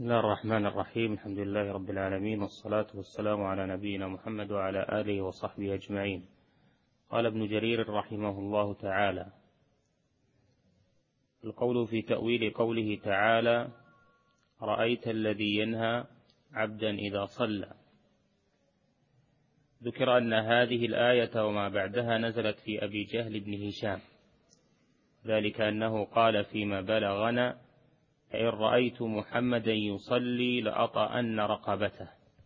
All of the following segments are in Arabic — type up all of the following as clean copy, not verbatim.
بسم الله الرحمن الرحيم. الحمد لله رب العالمين، والصلاة والسلام على نبينا محمد وعلى آله وصحبه أجمعين. قال ابن جرير رحمه الله تعالى: القول في تأويل قوله تعالى: رأيت الذي ينهى عبدا إذا صلى. ذكر أن هذه الآية وما بعدها نزلت في أبي جهل بن هشام، ذلك أنه قال فيما بلغنا: إن رأيت محمدا يصلي لأطأن رقبته.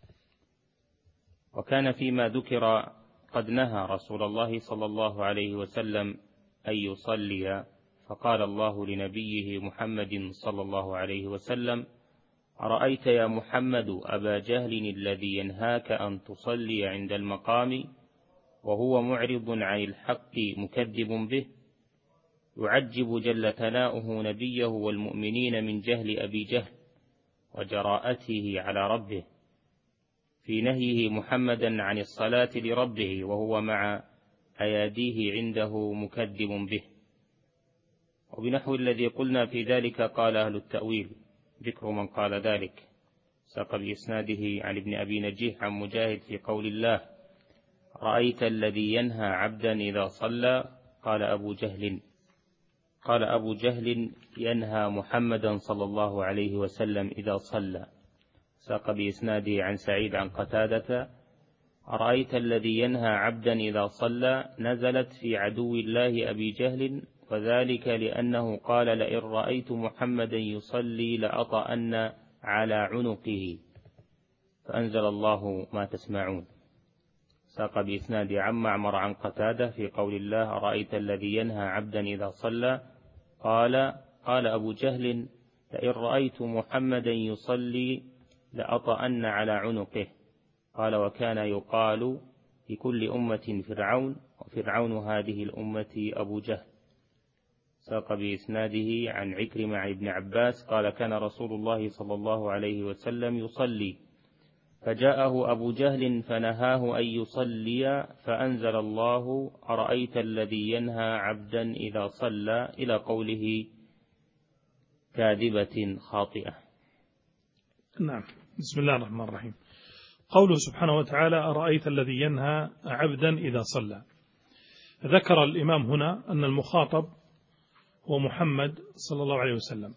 وكان فيما ذكر قد نهى رسول الله صلى الله عليه وسلم أن يصلي، فقال الله لنبيه محمد صلى الله عليه وسلم: أرأيت يا محمد أبا جهل الذي ينهاك أن تصلي عند المقام وهو معرض عن الحق مكذب به، يعجب جل ثناؤه نبيه والمؤمنين من جهل أبي جهل وجراءته على ربه في نهيه محمدا عن الصلاة لربه وهو مع أياديه عنده مكذب به. وبنحو الذي قلنا في ذلك قال أهل التأويل. ذكر من قال ذلك ساق بإسناده عن ابن أبي نجيح عن مجاهد في قول الله: رأيت الذي ينهى عبدا إذا صلى. قال أبو جهل ينهى محمدا صلى الله عليه وسلم إذا صلى. ساق بإسناده عن سعيد عن قتادة: أرأيت الذي ينهى عبدا إذا صلى نزلت في عدو الله أبي جهل، وذلك لأنه قال: لئن رأيت محمدا يصلي لأطأن على عنقه، فأنزل الله ما تسمعون. ساق بإسناد عن معمر عن قتادة في قول الله: أرأيت الذي ينهى عبدا إذا صلى. قال أبو جهل: لئن رأيت محمدا يصلي لأطأن على عنقه. قال: وكان يقال لكل أمة فرعون، وفرعون هذه الأمة أبو جهل. ساق بإسناده عن عكرمة عن ابن عباس قال: كان رسول الله صلى الله عليه وسلم يصلي، فجاءه أبو جهل فنهاه أن يصلي، فأنزل الله: أرأيت الذي ينهى عبدا إذا صلى، إلى قوله: كاذبة خاطئة. نعم. بسم الله الرحمن الرحيم. قوله سبحانه وتعالى: أرأيت الذي ينهى عبدا إذا صلى. ذكر الإمام هنا أن المخاطب هو محمد صلى الله عليه وسلم،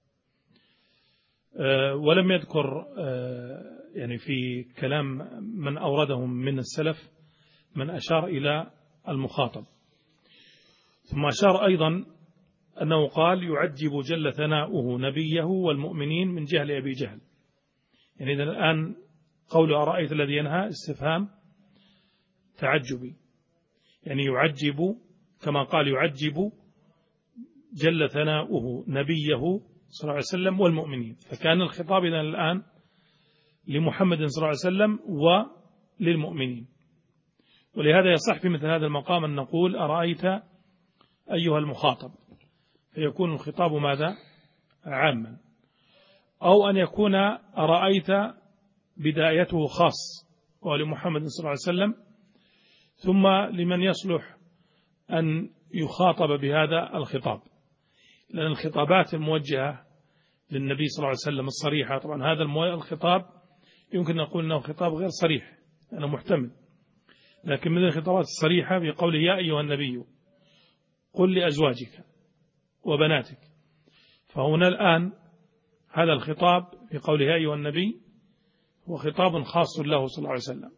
ولم يذكر يعني في كلام من أوردهم من السلف من أشار إلى المخاطب. ثم أشار أيضا أنه قال: يعجب جل ثناؤه نبيه والمؤمنين من جهل أبي جهل. يعني إذن الآن قول أرأيت الذي ينهى استفهام تعجبي، يعني يعجب كما قال يعجب جل ثناؤه نبيه صلى الله عليه وسلم والمؤمنين، فكان الخطاب إذن الآن لمحمد صلى الله عليه وسلم وللمؤمنين. ولهذا يصح في مثل هذا المقام أن نقول: أرأيت أيها المخاطب، فيكون الخطاب ماذا؟ عاما. أو أن يكون أرأيت بدايته خاص ولمحمد صلى الله عليه وسلم، ثم لمن يصلح أن يخاطب بهذا الخطاب، لأن الخطابات الموجهة للنبي صلى الله عليه وسلم الصريحة، طبعا هذا الخطاب يمكن نقول أنه خطاب غير صريح، أنه محتمل، لكن من الخطابات الصريحة بقوله: يا أيها النبي قل لأزواجك وبناتك. فهنا الآن هذا الخطاب في قوله يا أيها النبي هو خطاب خاص له صلى الله عليه وسلم،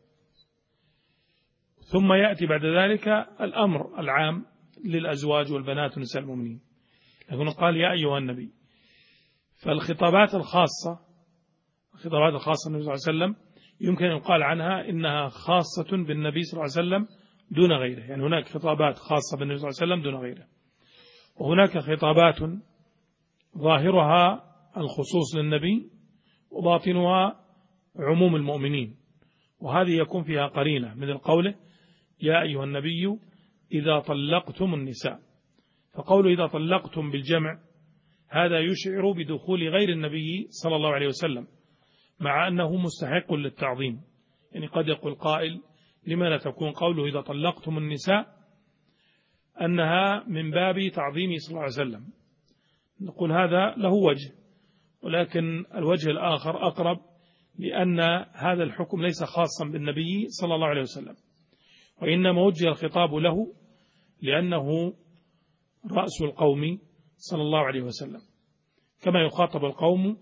ثم يأتي بعد ذلك الأمر العام للأزواج والبنات ونساء المؤمنين، لكن قال يا أيها النبي. فالخطابات الخاصة النبي صلى الله عليه وسلم يمكن أن يقال عنها إنها خاصة بالنبي صلى الله عليه وسلم دون غيره، يعني هناك خطابات خاصة بالنبي صلى الله عليه وسلم دون غيره، وهناك خطابات ظاهرها الخصوص للنبي وباطنها عموم المؤمنين، وهذه يكون فيها قرينة من قوله يا أيها النبي إذا طلقتم النساء. فقوله إذا طلقتم بالجمع هذا يشعر بدخول غير النبي صلى الله عليه وسلم، مع أنه مستحق للتعظيم. يعني قد يقول قائل: لما لا تكون قوله إذا طلقتم النساء أنها من باب تعظيم صلى الله عليه وسلم؟ نقول هذا له وجه، ولكن الوجه الآخر أقرب، لأن هذا الحكم ليس خاصا بالنبي صلى الله عليه وسلم، وإنما وجه الخطاب له لأنه رأس القوم صلى الله عليه وسلم، كما يخاطب القوم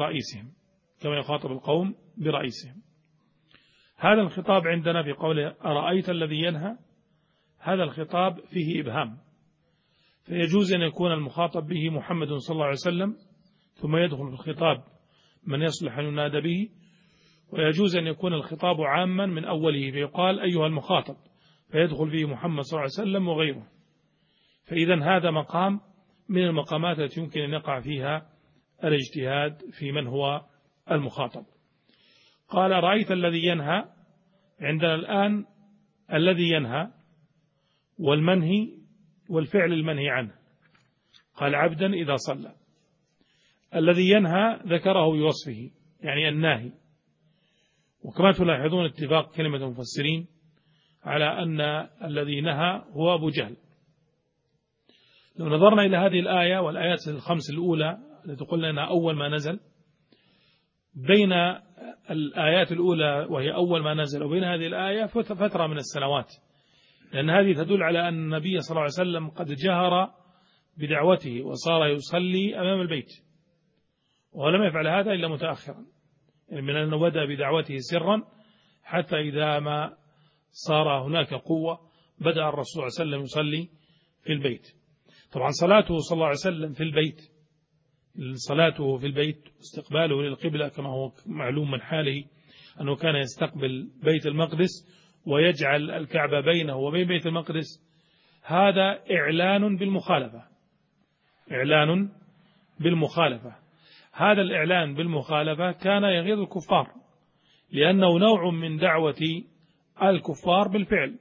برئيسهم. هذا الخطاب عندنا في قوله أرأيت الذي ينهى، هذا الخطاب فيه إبهام، فيجوز أن يكون المخاطب به محمد صلى الله عليه وسلم ثم يدخل في الخطاب من يصلح أن ينادى به، ويجوز أن يكون الخطاب عاما من أوله فيقال أيها المخاطب، فيدخل فيه محمد صلى الله عليه وسلم وغيره. فإذا هذا مقام من المقامات التي يمكن أن يقع فيها الاجتهاد في من هو المخاطب. قال رأيت الذي ينهى، عندنا الآن الذي ينهى والمنهي والفعل المنهي عنه. قال عبدا إذا صلى، الذي ينهى ذكره بوصفه يعني الناهي، وكما تلاحظون اتفاق كلمة المفسرين على أن الذي نهى هو أبو جهل. لو نظرنا إلى هذه الآية والآيات الخمس الأولى التي قلنا أنها أول ما نزل، بين الآيات الأولى وهي أول ما نزل وبين هذه الآية فترة من السنوات، لأن هذه تدل على أن النبي صلى الله عليه وسلم قد جهر بدعوته وصار يصلي أمام البيت، ولم يفعل هذا إلا متأخرا، يعني من أنه بدأ بدعوته سرا حتى إذا ما صار هناك قوة بدأ الرسول صلى الله عليه وسلم يصلي في البيت. طبعا صلاته صلى الله عليه وسلم في البيت، صلاته في البيت استقباله للقبلة كما هو معلوم من حاله أنه كان يستقبل بيت المقدس ويجعل الكعبة بينه وبين بيت المقدس، هذا إعلان بالمخالفة. هذا الإعلان بالمخالفة كان يغيظ الكفار، لأنه نوع من دعوة الكفار بالفعل،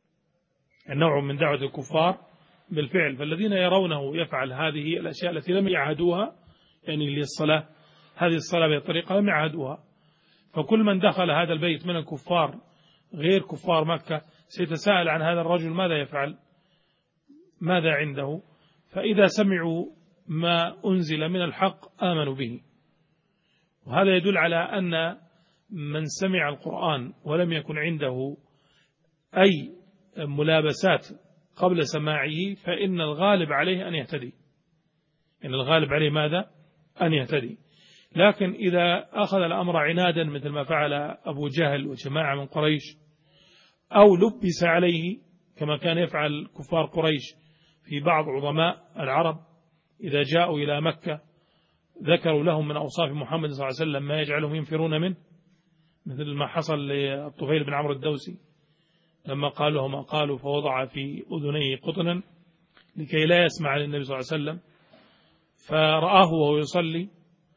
فالذين يرونه يفعل هذه الأشياء التي لم يعهدوها، يعني للصلاة هذه الصلاة بطريقة لم يعهدوها، فكل من دخل هذا البيت من الكفار غير كفار مكة سيتساءل عن هذا الرجل ماذا يفعل، ماذا عنده، فإذا سمعوا ما أنزل من الحق آمنوا به. وهذا يدل على أن من سمع القرآن ولم يكن عنده أي ملابسات قبل سماعه فإن الغالب عليه أن يهتدي، ماذا؟ أن يهتدي. لكن إذا أخذ الأمر عنادا مثل ما فعل أبو جهل وجماعة من قريش، أو لبس عليه كما كان يفعل كفار قريش في بعض عظماء العرب إذا جاءوا إلى مكة ذكروا لهم من أوصاف محمد صلى الله عليه وسلم ما يجعلهم ينفرون منه، مثل ما حصل للطفيل بن عمرو الدوسي لما قالوا ما قالوا فوضع في أذنيه قطنا لكي لا يسمع للنبي صلى الله عليه وسلم، فرآه وهو يصلي،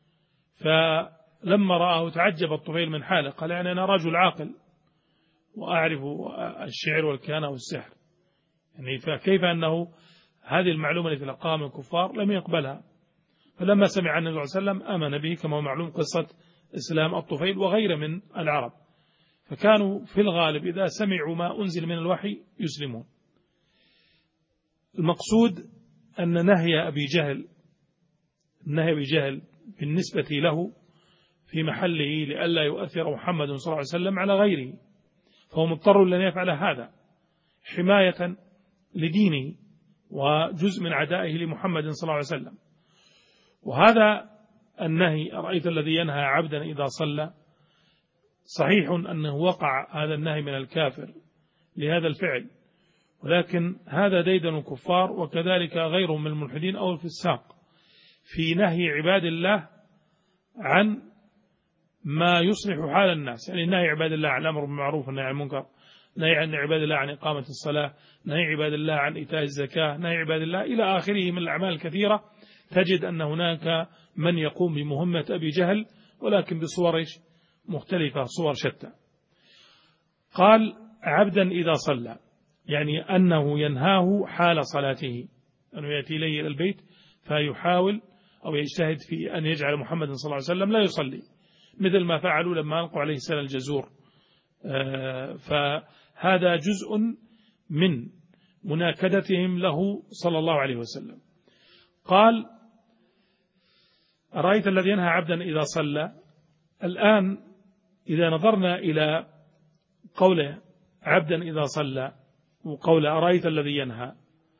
فلما رآه تعجب الطفيل من حاله، قال يعني أنا رجل عاقل وأعرف الشعر والكهانة والسحر، يعني فكيف أنه هذه المعلومة التي تلقاها من الكفار لم يقبلها. فلما سمع النبي صلى الله عليه وسلم آمن به، كما هو معلوم قصة إسلام الطفيل وغيره من العرب، فكانوا في الغالب إذا سمعوا ما أنزل من الوحي يسلمون. المقصود أن نهي أبي جهل بالنسبة له في محله لئلا يؤثر محمد صلى الله عليه وسلم على غيره، فهو مضطر لأن يفعل هذا حماية لدينه وجزء من عدائه لمحمد صلى الله عليه وسلم. وهذا النهي أرأيت الذي ينهى عبدا إذا صلى، صحيح أنه وقع هذا النهي من الكافر لهذا الفعل، ولكن هذا ديدن الكفار وكذلك غيرهم من الملحدين أو الفساق في نهي عباد الله عن ما يصلح حال الناس، يعني نهي عباد الله عن الأمر بالمعروف والنهي عن المنكر، نهي عن عباد الله عن إقامة الصلاة، نهي عباد الله عن إيتاء الزكاة، نهي عباد الله إلى آخره من الأعمال الكثيرة. تجد أن هناك من يقوم بمهمة أبي جهل ولكن بصور مختلفة، صور شتى. قال عبدا إذا صلى، يعني أنه ينهاه حال صلاته، أنه يأتي إليه إلى البيت فيحاول أو يجتهد في أن يجعل محمد صلى الله عليه وسلم لا يصلي، مثل ما فعلوا لما ألقوا عليه السنة الجزور. فهذا جزء من مناكدتهم له صلى الله عليه وسلم. قال أرأيت الذي ينهى عبدا إذا صلى. الآن إذا نظرنا إلى قوله عبدا إذا صلى وقول أرأيت الذي ينهى،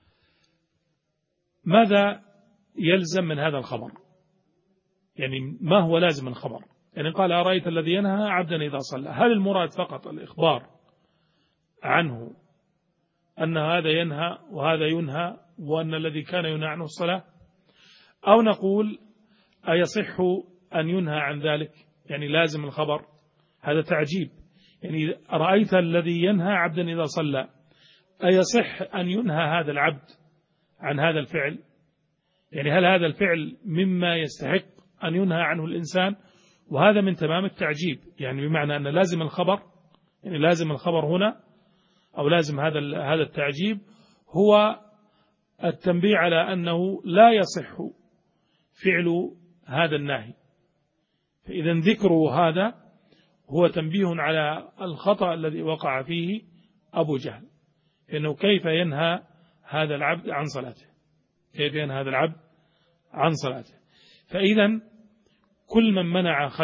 ماذا يلزم من هذا الخبر؟ يعني ما هو لازم الخبر؟ يعني قال أرأيت الذي ينهى عبدا إذا صلى، هل المراد فقط الإخبار عنه أن هذا ينهى وهذا ينهى وأن الذي كان ينهى عنه الصلاة، أو نقول أيصح أن ينهى عن ذلك؟ يعني لازم الخبر، هذا تعجيب. يعني أرأيت الذي ينهى عبدا إذا صلى، أيصح أن ينهى هذا العبد عن هذا الفعل؟ يعني هل هذا الفعل مما يستحق أن ينهى عنه الإنسان؟ وهذا من تمام التعجيب، يعني بمعنى أن لازم الخبر، يعني لازم الخبر هنا أو لازم هذا التعجيب هو التنبيه على أنه لا يصح فعل هذا الناهي. فإذا ذكره هذا هو تنبيه على الخطأ الذي وقع فيه أبو جهل، إنه كيف ينهى هذا العبد عن صلاته، كيف ينهى هذا العبد عن صلاته. فإذا كل من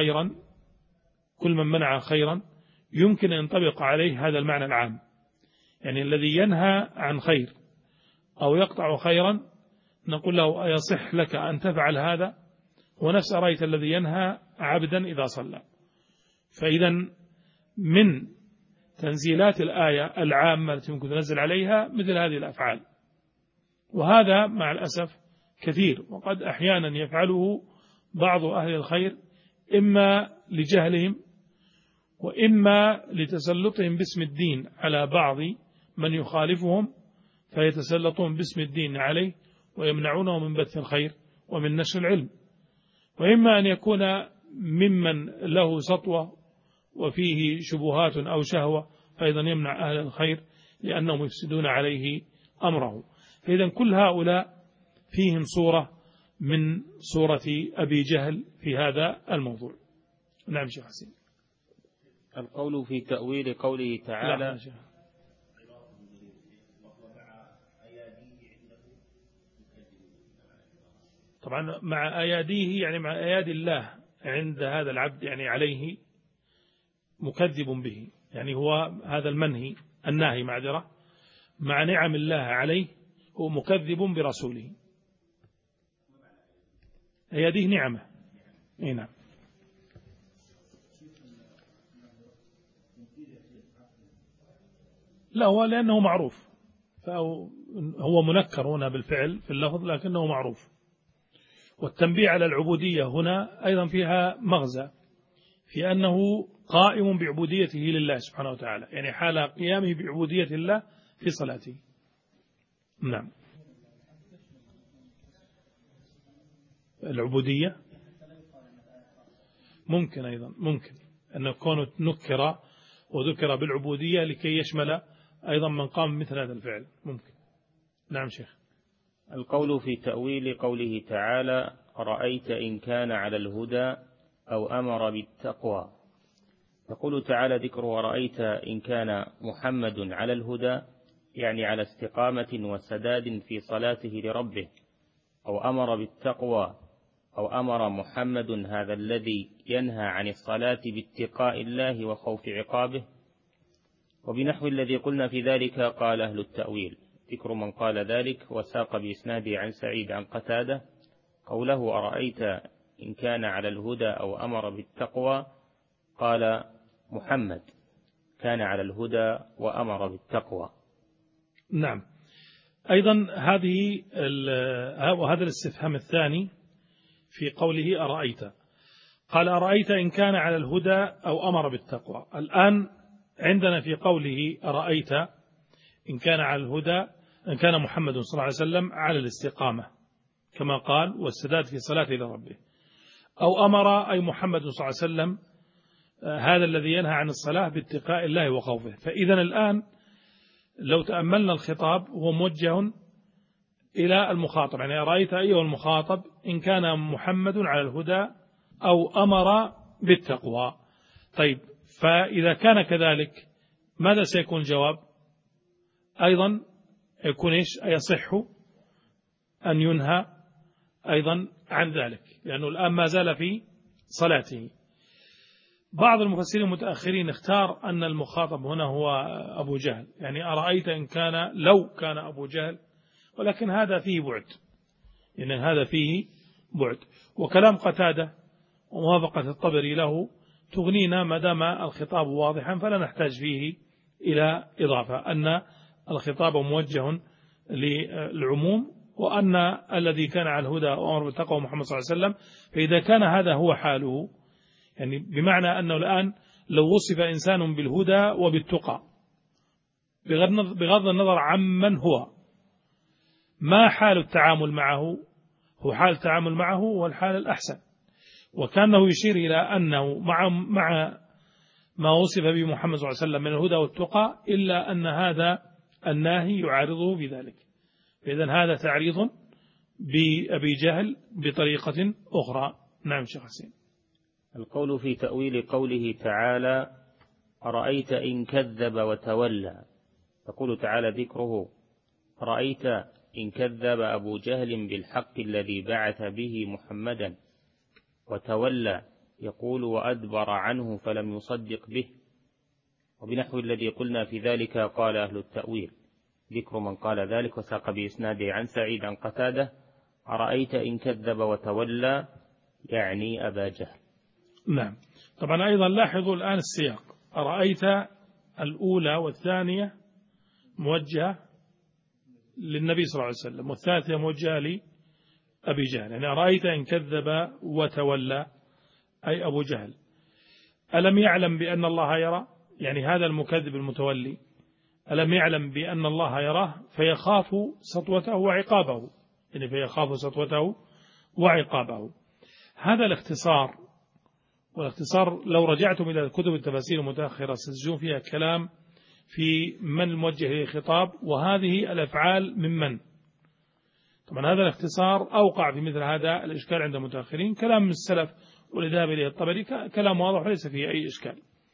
منع خيرا يمكن أن ينطبق عليه هذا المعنى العام، يعني الذي ينهى عن خير أو يقطع خيرا نقول له أيصح لك أن تفعل هذا؟ ونفس أرأيت الذي ينهى عبدا إذا صلى. فإذا من تنزيلات الآية العامة التي ممكن تنزل عليها مثل هذه الأفعال، وهذا مع الأسف كثير، وقد أحيانا يفعله بعض أهل الخير إما لجهلهم وإما لتسلطهم باسم الدين على بعض من يخالفهم، فيتسلطون باسم الدين عليه ويمنعونه من بث الخير ومن نشر العلم، وإما أن يكون ممن له سطوة وفيه شبهات أو شهوة فإذا يمنع أهل الخير لأنهم يفسدون عليه أمره. فإذا كل هؤلاء فيهم صورة من صورة أبي جهل في هذا الموضوع. نعم شيخ حسين. القول في تأويل قوله تعالى طبعا مع أياديه يعني مع أيادي الله عند هذا العبد، يعني عليه مكذب به، يعني هو هذا الناهي معذرة مع نعم الله عليه هو مكذب برسوله. أياديه نعمة. نعم. لا هو لأنه معروف، فهو منكر هنا بالفعل في اللفظ لكنه معروف. والتنبيه على العبودية هنا أيضا فيها مغزى في أنه قائم بعبوديته لله سبحانه وتعالى، يعني حال قيامه بعبودية الله في صلاته. نعم. العبودية ممكن أيضا ممكن أن يكون نكر وذكر بالعبودية لكي يشمل أيضا من قام مثل هذا الفعل، ممكن. نعم شيخ. القول في تأويل قوله تعالى رأيت إن كان على الهدى أو أمر بالتقوى. يقول تعالى ذكر ورأيت إن كان محمد على الهدى، يعني على استقامة وسداد في صلاته لربه، أو أمر بالتقوى، أو أمر محمد هذا الذي ينهى عن الصلاة باتقاء الله وخوف عقابه. وبنحو الذي قلنا في ذلك قال أهل التأويل. ذكر من قال ذلك وساق بإسناده عن سعيد عن قتادة قوله أرأيت إن كان على الهدى أو أمر بالتقوى، قال محمد كان على الهدى وأمر بالتقوى. نعم. أيضا وهذا الاستفهام الثاني في قوله أرأيت، قال أرأيت إن كان على الهدى أو أمر بالتقوى. الآن عندنا في قوله أرأيت إن كان على الهدى، إن كان محمد صلى الله عليه وسلم على الاستقامة كما قال والسداد في صلاته لربه، أو أمر أي محمد صلى الله عليه وسلم هذا الذي ينهى عن الصلاة باتقاء الله وخوفه. فإذا الآن لو تأملنا الخطاب هو موجه إلى المخاطب، يعني أرأيت أيها المخاطب إن كان محمد على الهدى أو أمر بالتقوى. طيب فإذا كان كذلك ماذا سيكون الجواب؟ أيضا يكون إيش؟ أيصح أن ينهى أيضا عن ذلك، لأنه الآن ما زال في صلاته. بعض المفسرين المتأخرين اختار أن المخاطب هنا هو أبو جهل، يعني أرأيت إن كان لو كان أبو جهل، ولكن هذا فيه بعد، يعني هذا فيه بعد. وكلام قتادة وموافقة الطبري له تغنينا ما دام الخطاب واضحا، فلا نحتاج فيه إلى إضافة، أن الخطاب موجه للعموم، وأن الذي كان على الهدى وأمر بالتقوى محمد صلى الله عليه وسلم. فإذا كان هذا هو حاله، يعني بمعنى أنه الآن لو وصف إنسان بالهدى وبالتقى بغض النظر عمن هو، ما حال التعامل معه؟ هو حال التعامل معه هو الحال الأحسن، وكانه يشير إلى أنه مع ما وصف به محمد صلى الله عليه وسلم من الهدى والتقى، إلا أن هذا الناهي يعارضه بذلك. فإذن هذا تعريض بأبي جهل بطريقة أخرى. نعم شيخ حسين. القول في تأويل قوله تعالى أرأيت إن كذب وتولى، يقول تعالى ذكره أرأيت إن كذب أبو جهل بالحق الذي بعث به محمدا وتولى، يقول وأدبر عنه فلم يصدق به، وبنحو الذي قلنا في ذلك قال أهل التأويل. ذكر من قال ذلك وساق بإسناده عن سعيد عن قتادة أرأيت إن كذب وتولى يعني أبا جهل. نعم. طبعا أيضا لاحظوا الآن السياق، أرأيت الأولى والثانية موجهة للنبي صلى الله عليه وسلم، والثالثة موجهة لأبي جهل. يعني أرأيت إن كذب وتولى أي أبو جهل، ألم يعلم بأن الله يرى؟ يعني هذا المكذب المتولي ألم يعلم بأن الله يراه فيخاف سطوته وعقابه، يعني فيخاف سطوته وعقابه. هذا الاختصار، والاختصار لو رجعتم إلى كتب التفاسير المتأخرة ستجدون فيها كلام في من الموجه للخطاب وهذه الأفعال من. طبعا هذا الاختصار أوقع في مثل هذا الإشكال عند المتأخرين، كلام من السلف والذهاب إليه الطبري كلام واضح ليس فيه أي إشكال.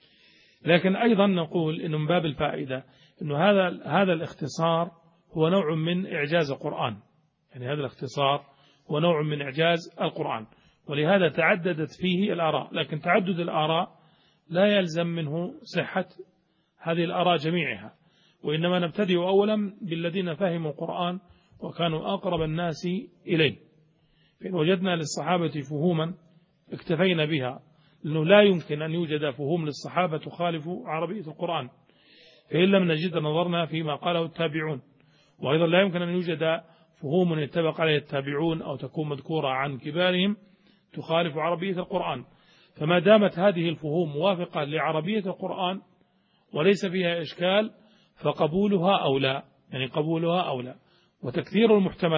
لكن أيضا نقول إنه من باب الفائدة إنه هذا الاختصار هو نوع من إعجاز القرآن، يعني هذا الاختصار هو نوع من إعجاز القرآن، ولهذا تعددت فيه الآراء. لكن تعدد الآراء لا يلزم منه صحة هذه الآراء جميعها، وإنما نبتدئ أولا بالذين فهموا القرآن وكانوا أقرب الناس إليه. فإن وجدنا للصحابة فهوما اكتفينا بها، لأنه لا يمكن أن يوجد فهوم للصحابة تخالف عربية القرآن، فإن لم نجد نظرنا فيما قاله التابعون. وأيضا لا يمكن أن يوجد فهوم يتبق عليه التابعون أو تكون مذكورة عن كبارهم تخالف عربية القرآن. فما دامت هذه الفهوم موافقة لعربية القرآن وليس فيها إشكال فقبولها أولى، يعني قبولها أولى. وتكثير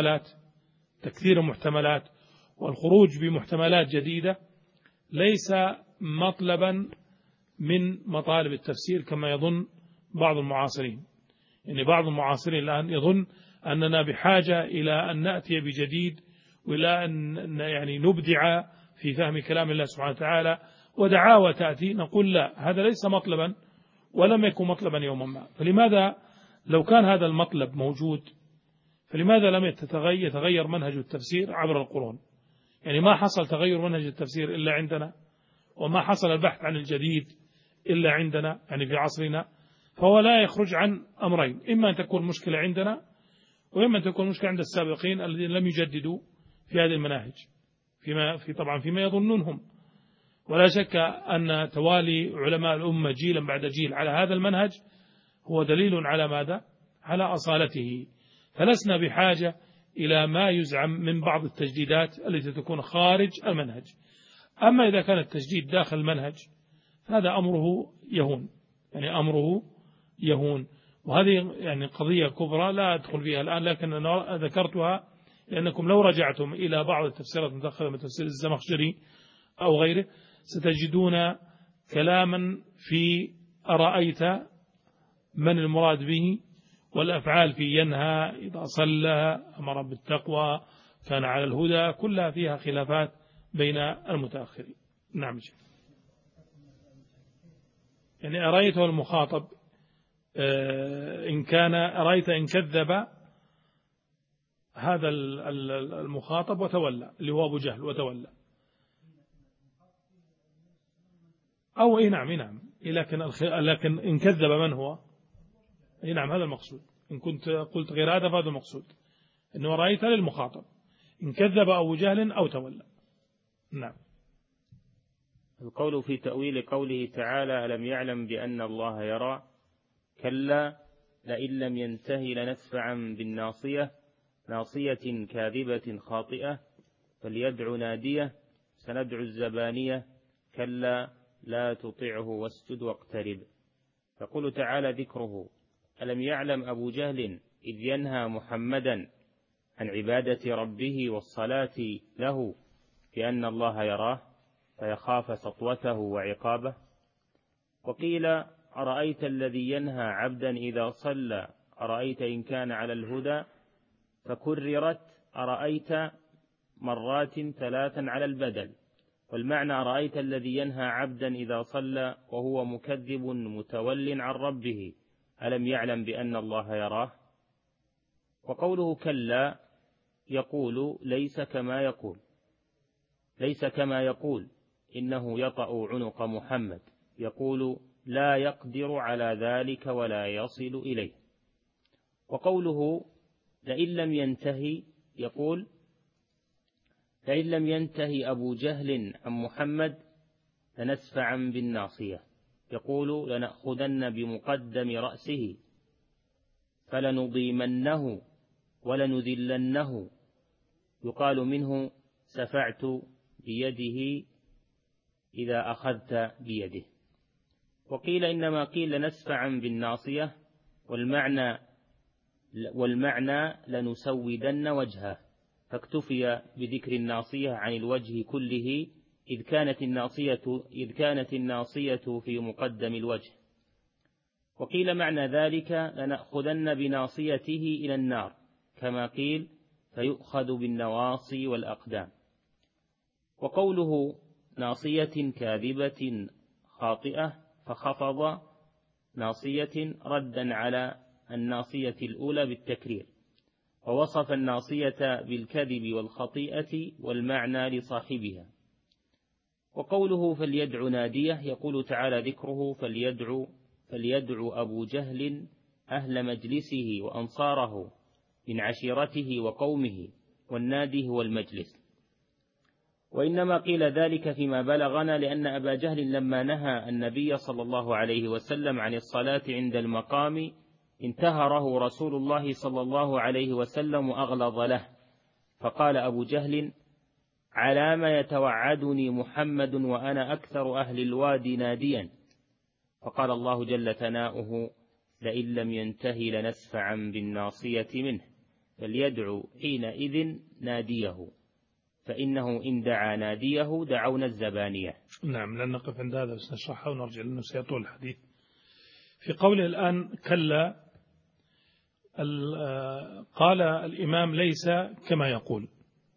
المحتملات والخروج بمحتملات جديدة ليس مطلبا من مطالب التفسير كما يظن بعض المعاصرين. يعني بعض المعاصرين الآن يظن أننا بحاجة إلى أن نأتي بجديد وإلى أن يعني نبدع في فهم كلام الله سبحانه وتعالى ودعاوى تأتي. نقول لا، هذا ليس مطلبا ولم يكن مطلبا يوما ما. فلماذا لو كان هذا المطلب موجود فلماذا لم يتغير منهج التفسير عبر القرون؟ يعني ما حصل تغير منهج التفسير إلا عندنا، وما حصل البحث عن الجديد إلا عندنا، يعني في عصرنا. فهو لا يخرج عن أمرين، إما أن تكون مشكلة عندنا، وإما أن تكون مشكلة عند السابقين الذين لم يجددوا في هذه المناهج طبعا فيما يظنونهم. ولا شك أن توالي علماء الأمة جيلا بعد جيل على هذا المنهج هو دليل على ماذا؟ على أصالته. فلسنا بحاجة إلى ما يزعم من بعض التجديدات التي تكون خارج المنهج. أما إذا كان التجديد داخل المنهج هذا أمره يهون. وهذه يعني قضية كبرى لا أدخل فيها الآن، لكن أنا ذكرتها لأنكم لو رجعتم إلى بعض التفسيرات المتأخرة من تفسير الزمخشري أو غيره ستجدون كلاما في أرأيت من المراد به، والأفعال في ينهى إذا صلى أمر بالتقوى كان على الهدى، كلها فيها خلافات بين المتأخرين. نعم. يعني أرأيته المخاطب إن كان أرأيت إن كذب هذا المخاطب وتولى، اللي هو أبو جهل وتولى. أو نعم لكن إن كذب من هو؟ نعم هذا المقصود. إن كنت قلت غير هذا فهذا المقصود، إنه رأيت للمخاطب إن كذب أبو جهل أو تولى. نعم. القول في تأويل قوله تعالى ألم يعلم بأن الله يرى، كلا لئن لم ينتهي لنسفعا بالناصية، ناصية كاذبة خاطئة، فليدع نادية، سندع الزبانية، كلا لا تطعه واسجد واقترب. يقول تعالى ذكره ألم يعلم أبو جهل إذ ينهى محمدا عن عبادة ربه والصلاة له بأن الله يراه فيخاف سطوته وعقابه. وقيل أرأيت الذي ينهى عبدا إذا صلى أرأيت إن كان على الهدى، فكررت أرأيت مرات 3 على البدل، والمعنى أرأيت الذي ينهى عبدا إذا صلى وهو مكذب متول عن ربه ألم يعلم بأن الله يراه. وقوله كلا يقول ليس كما يقول إنه يطأ عنق محمد، يقول لا يقدر على ذلك ولا يصل إليه. وقوله لئن لم ينتهي يقول لئن لم ينتهي أبو جهل عن محمد لنسفعا بالناصية، يقول لنأخذن بمقدم رأسه فلنضيمنه ولنذلنه، يقال منه سفعت بيده إذا أخذت بيده. وقيل إنما قيل نسفعا بالناصية والمعنى لنسودن وجهه، فاكتفي بذكر الناصية عن الوجه كله إذ كانت الناصية في مقدم الوجه. وقيل معنى ذلك لنأخذن بناصيته إلى النار، كما قيل فيؤخذ بالنواصي والأقدام. وقوله ناصية كاذبة خاطئة فخفض ناصية ردا على الناصية الأولى بالتكرير، ووصف الناصية بالكذب والخطيئة والمعنى لصاحبها. وقوله فليدع ناديه يقول تعالى ذكره فليدع أبو جهل أهل مجلسه وأنصاره من عشيرته وقومه، والنادي هو المجلس. وإنما قيل ذلك فيما بلغنا لأن أبا جهل لما نهى النبي صلى الله عليه وسلم عن الصلاة عند المقام انتهره رسول الله صلى الله عليه وسلم وأغلظ له، فقال أبو جهل على ما يتوعدني محمد وأنا أكثر أهل الوادي ناديا، فقال الله جل ثناؤه لئن لم ينتهي لنسفعا بالناصية منه، فليدعو حينئذ ناديه، فإنه إن دعا ناديه دعونا الزبانية. نعم، لن نقف عند هذا بس نشرحه ونرجع لأنه سيطول الحديث. في قوله الآن كلا، قال الإمام ليس كما يقول،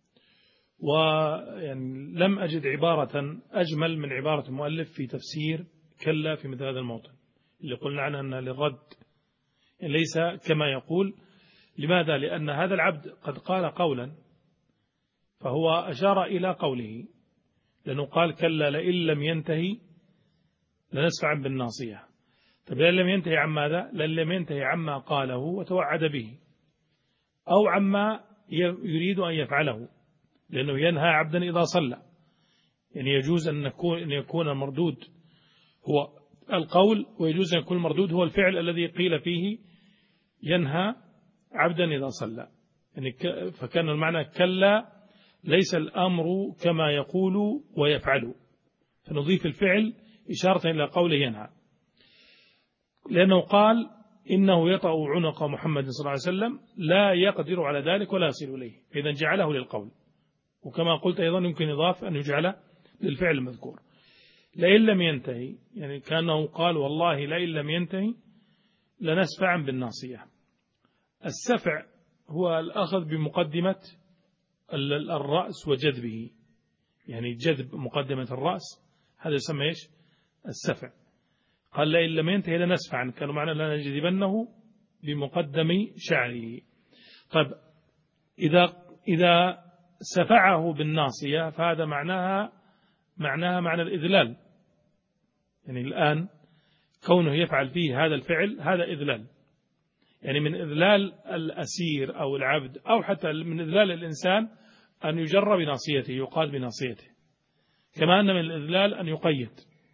ويعني لم أجد عبارة أجمل من عبارة المؤلف في تفسير كلا في مثل هذا الموطن اللي قلنا عنه أنه للرد، يعني ليس كما يقول. لماذا؟ لأن هذا العبد قد قال قولا فهو أشار إلى قوله، لأنه قال كلا لئن لم ينتهي لنسفعا بالناصية. طيب لئن لم ينتهي عن ماذا؟ لئن لم ينتهي عما قاله وتوعد به أو عما يريد أن يفعله، لأنه ينهى عبدا إذا صلى، يعني يجوز أن يكون المردود هو القول، ويجوز أن يكون المردود هو الفعل الذي قيل فيه ينهى عبدا إذا صلى. يعني فكان المعنى كلا ليس الأمر كما يقول ويفعل، فنضيف الفعل إشارة إلى قوله ينهى، لأنه قال إنه يطأ عنق محمد صلى الله عليه وسلم لا يقدر على ذلك ولا يصل إليه، فإذا جعله للقول. وكما قلت أيضا يمكن إضافة أن يجعل للفعل المذكور. لئن لم ينتهي يعني كأنه قال والله لئن لم ينتهي لنسفعا بالناصية. السفع هو الأخذ بمقدمة الرأس وجذبه، يعني جذب مقدمة الرأس، هذا يسمى إيش؟ السفع. قال لئن لم ينتهي لنسفعا، كانوا معنا لنجذبنه بمقدم شعره. طيب إذا سفعه بالناصية فهذا معناها معنى الإذلال. يعني الآن كونه يفعل فيه هذا الفعل هذا إذلال، يعني من إذلال الأسير أو العبد أو حتى من إذلال الإنسان أن يجر بناصيته، يقال بناصيته، كما أن من الإذلال أن يقيد.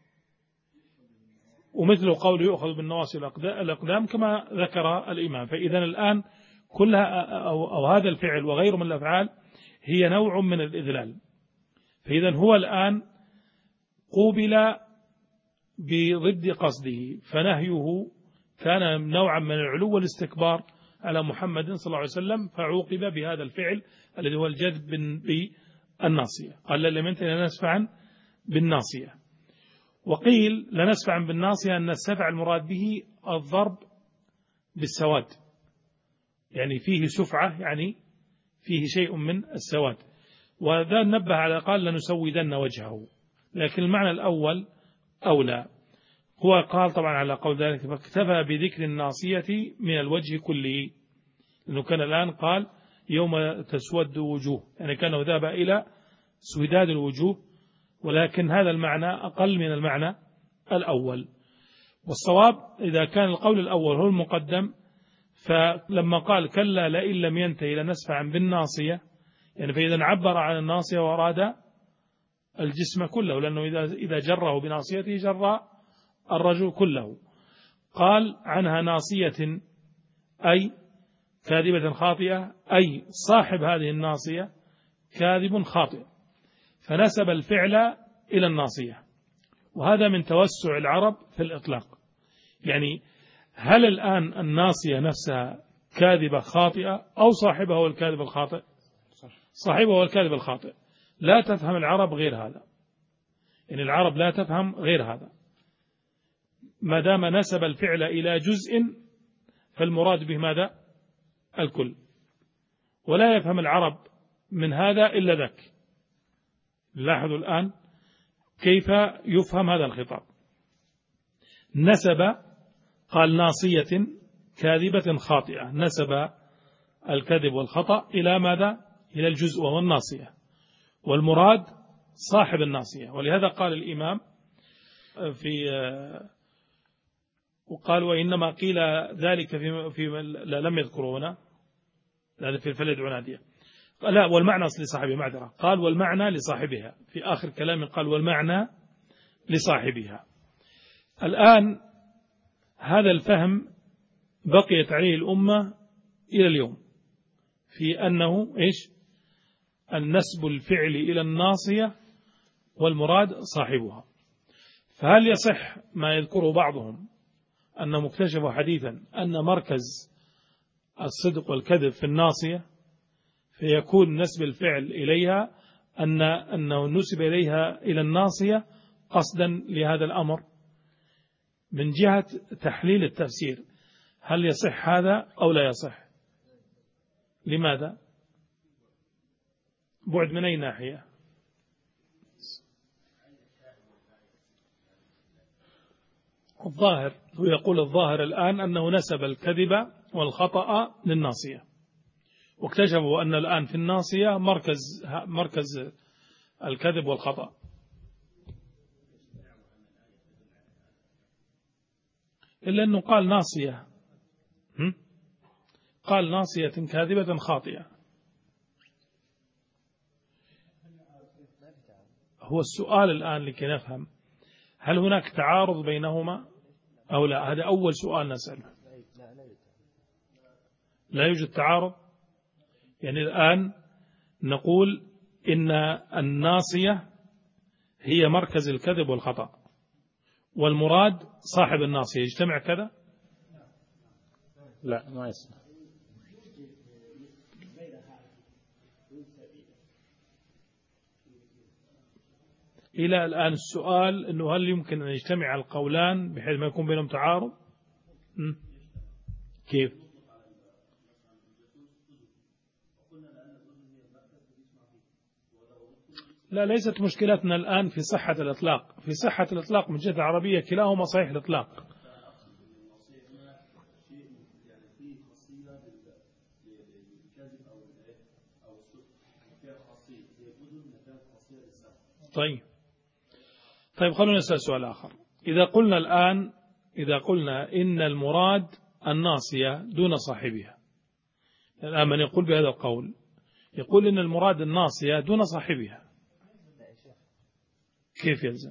ومثل قول يؤخذ بالنواصي الأقدام كما ذكر الإمام. فإذا الآن كلها أو هذا الفعل وغيره من الأفعال هي نوع من الإذلال. فإذا هو الآن قوبل بضد قصده، فنهيه كان نوعا من العلو والاستكبار على محمد صلى الله عليه وسلم، فعوقب بهذا الفعل الذي هو الجذب بالناصية. قال لمن لنسفعا بالناصية. وقيل لنسفعا بالناصية أن السفع المراد به الضرب بالسواد، يعني فيه سفعة، يعني فيه شيء من السواد. وذا نبه على قال لنسودن وجهه، لكن المعنى الأول أولى. هو قال طبعا على قول ذلك فاكتفى بذكر الناصية من الوجه كله، لأنه كان الآن قال يوم تسود وجوه، يعني كان ذهب إلى سوداد الوجوه، ولكن هذا المعنى أقل من المعنى الأول. والصواب إذا كان القول الأول هو المقدم، فلما قال كلا لئن لم ينتهي لنسفعا بالناصية، يعني فإذا عبر عن الناصية وأراد الجسم كله، لأنه إذا جره بناصيته جر الرجل كله. قال عنها ناصية أي كاذبة خاطئة، أي صاحب هذه الناصية كاذب خاطئ، فنسب الفعل إلى الناصية. وهذا من توسع العرب في الإطلاق. يعني هل الآن الناصية نفسها كاذبة خاطئة أو صاحبها هو الكاذب الخاطئ؟ صاحبها هو الكاذب الخاطئ. لا تفهم العرب غير هذا، يعني العرب لا تفهم غير هذا. ما دام نسب الفعل إلى جزء فالمراد به ماذا؟ الكل. ولا يفهم العرب من هذا إلا ذاك. لاحظوا الآن كيف يفهم هذا الخطاب. نسب، قال ناصية كاذبة خاطئة، نسب الكذب والخطأ إلى ماذا؟ إلى الجزء وهو الناصية، والمراد صاحب الناصية. ولهذا قال الإمام وقال وإنما قيل ذلك في لم يذكروا هنا، لأن في فليدعو نادية. لا، والمعنى لصاحبها، معذرة، قال والمعنى لصاحبها في آخر كلام، قال والمعنى لصاحبها. الآن هذا الفهم بقيت عليه الأمة إلى اليوم، في أنه النسب الفعل إلى الناصية والمراد صاحبها. فهل يصح ما يذكره بعضهم أنهم اكتشفوا حديثا أن مركز الصدق والكذب في الناصية، فيكون نسب الفعل إليها أنه نسب إليها إلى الناصية قصدا لهذا الأمر من جهة تحليل التفسير؟ هل يصح هذا أو لا يصح؟ لماذا؟ بعد من أي ناحية؟ الظاهر، هو يقول الظاهر الآن أنه نسب الكذب والخطأ للناصية، واكتشفوا أن الآن في الناصية مركز الكذب والخطأ. إلا أنه قال ناصية، قال ناصية كاذبة خاطئة. هو السؤال الآن لكي نفهم هل هناك تعارض بينهما أو لا؟ هذا أول سؤال نسأله. لا يوجد تعارض. يعني الآن نقول إن الناصية هي مركز الكذب والخطأ، والمراد صاحب الناصية، يجتمع كذا؟ لا، ما يصح. إلى الآن السؤال أنه هل يمكن أن يجتمع القولان بحيث ما يكون بينهم تعارض؟ كيف؟ لا، ليست مشكلتنا الآن في صحة الإطلاق. في صحة الإطلاق من جهة العربية كلاهما صحيح الإطلاق. طيب خلونا نسأل سؤال آخر. إذا قلنا إن المراد الناصية دون صاحبها، الآن من يقول بهذا القول يقول إن المراد الناصية دون صاحبها، كيف يلزم؟